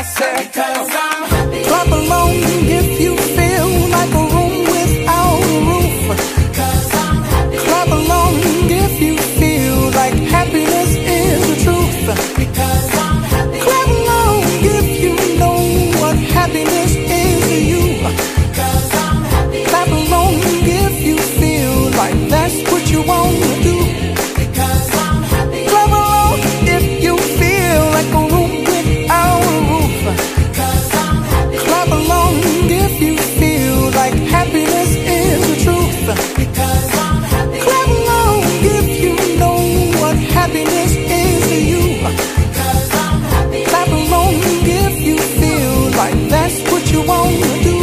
said, because I'm happy. Clap along if you feel like a room without a roof. Because I'm happy. Clap along if you feel like happiness is the truth. Because I'm happy. Clap along if you know what happiness is to you. Because I'm happy. Clap along if you feel like that's what you want to do. Because I'm happy. Clap along if you feel like a room without a roof. Because I'm happy. Clap along if you feel like happiness is the truth. Because I'm happy. Clap along if you know what happiness is to you. Because I'm happy. Clap along if you feel like that's what you want to do.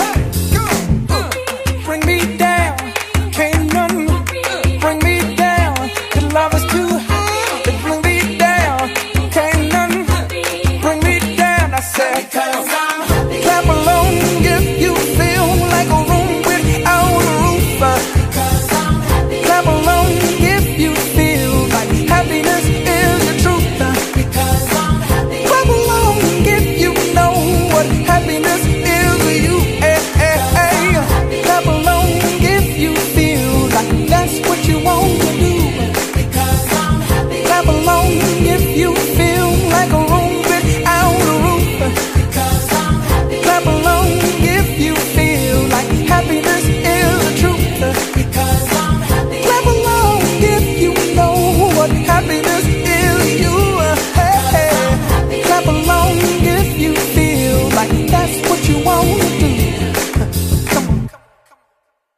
Bring me down, can't none bring me down. The love is too high. They bring me down, can't none bring me down. I said, because I'm happy. Clap along.